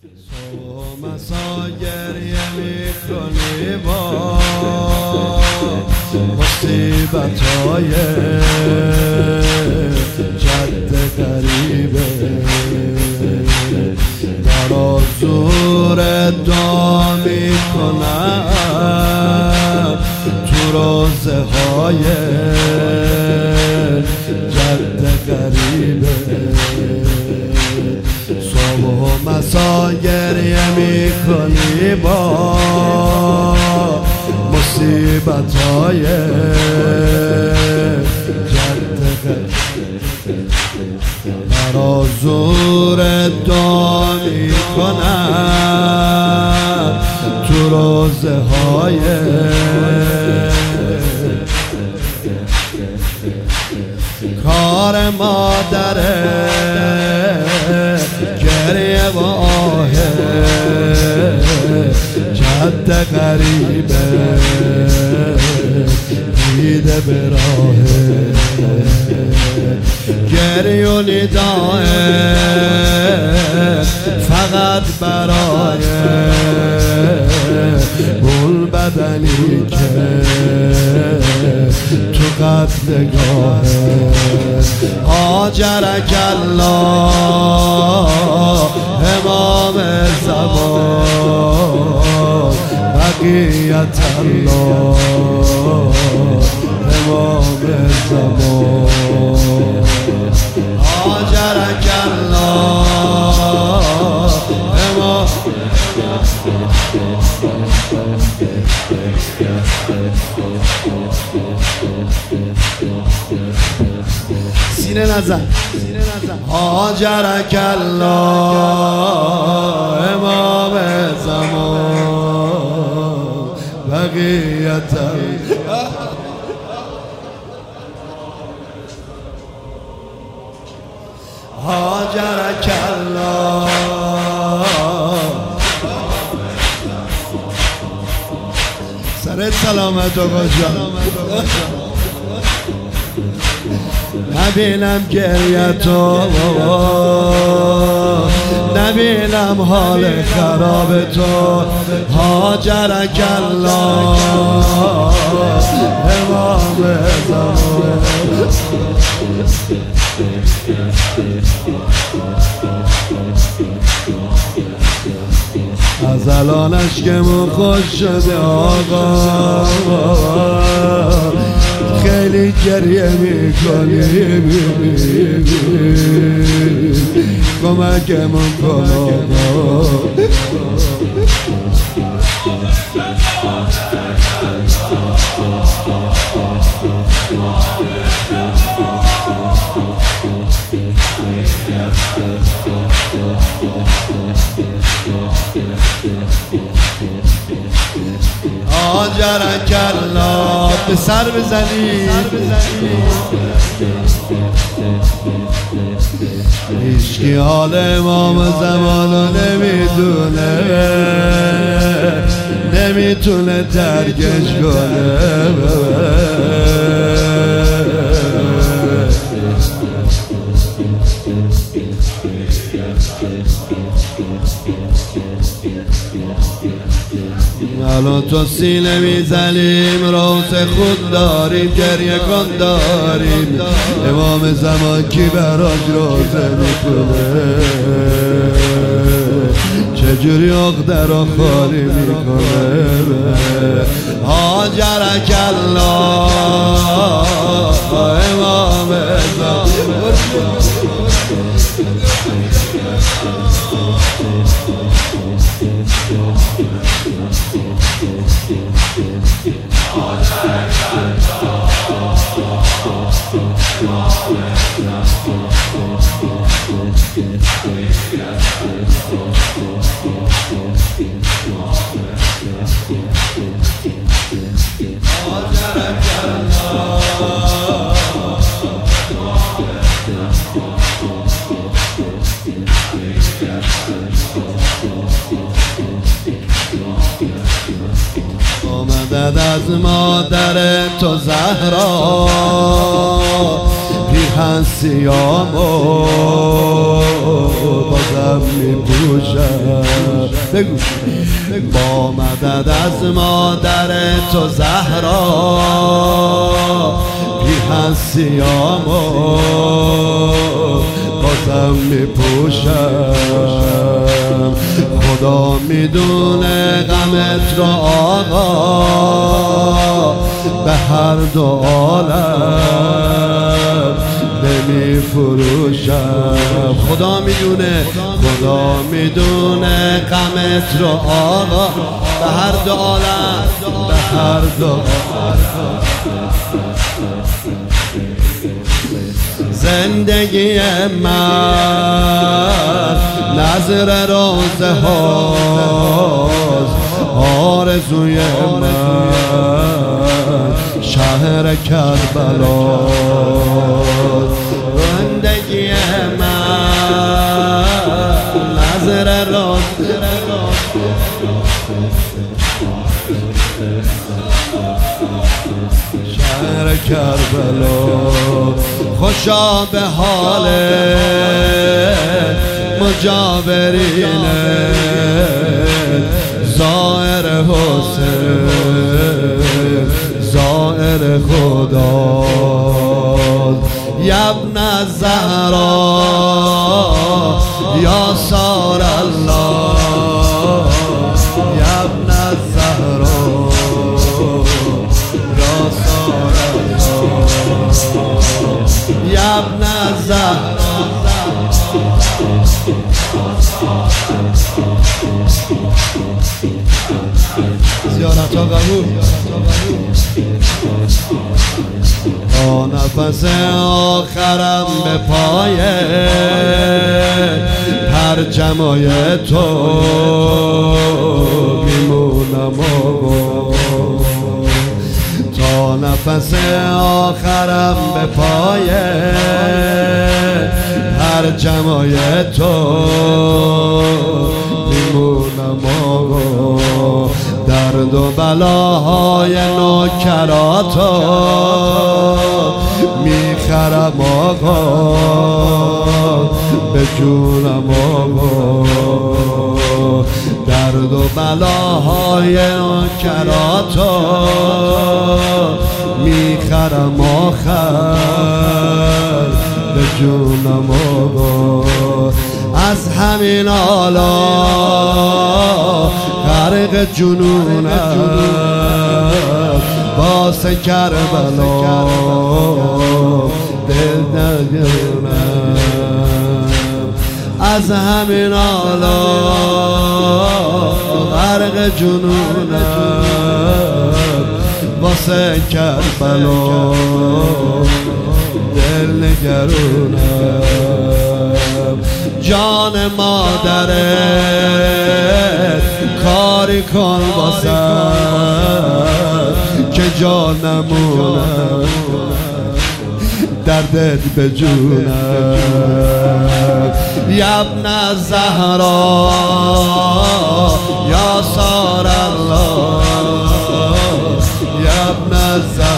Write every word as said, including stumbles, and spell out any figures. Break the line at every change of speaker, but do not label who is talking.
صبح مسا گریه میکنی با مصیبت‌های جد غریبه، در حضور دعا میکنم تو روزه های جد غریبه. صبح و مسا گریه میکنی با مصیبت های جد غریبه، در حضور دعا میکنم تو روزه های کار مادره، گریه و آه جد غریبه، دیده به راه گریه و نداه فقط برای اون بدنی که تو قتلگاه هاجرک الله امام زمان، بقیت الله امام زمان، هاجرک الله امام. سینه نزن هاجرک الله امام زمان، بقیت هاجرک الله. سرت سلامت آقا جان، نبینم گریه تو، نبینم حال خراب تو، هاجرک الله امام زمان. از الان اشکمون خوش شده آقا، خیلی گریه میکنی، کمکمون کن آقا. هاجرک الله به سر بزنی، هیچکی حال امام زمانو نمیدونه، نمیتونه درکش کنه. الان تو سینه میزنیم، روز خود داریم، گریه کن داریم، امام زمان کی براش روزه میکنه، چجوری اقدر رو خالی میکنه. هاجرک الله امام زمان. آمدد از مادر تو زهرا پیرهن سیام و با غم می پوشم. بگو با مدد از مادر تو زهرا بی هستیامو بازم می پوشم. خدا میدونه غمت رو آقا به هر دو عالم نمی فروشم. خدا میدونه خدا میدونه غمت رو آقا به هر دو عالم به هر دو عالم. زندگی من نظر روزه هاست، آرزوی من شهر کربلا. زندگی من نظر روزه شهر کربلا. خوشا به حال مجاورین زائر حسین زائر خدا. یا ابن الزهرا یا سار الله یا ابن الزهرا یا سار الله یا ابن الزهرا. زیارت ها قبول. تا نفس آخرم به پای پرچمای تو میمونم آقا. تا نفس آخرم به پای پرچمای تو میمونم آقا. درد و بلاهای نوکراتو میخرم آقا به جونم آقا. درد و بلاهای نوکراتو میخرم آخر به جونم آقا. از همین حالا غرق جنونم واسه کربلا دل نگیرم. از همین حالا غرق جنونم واسه کربلا دل نگرونم. جان مادرت کاری کن واسه که جان نمونم دردت به جونم. یا ابن الزهرا یا سار الله یا ابن الزهرا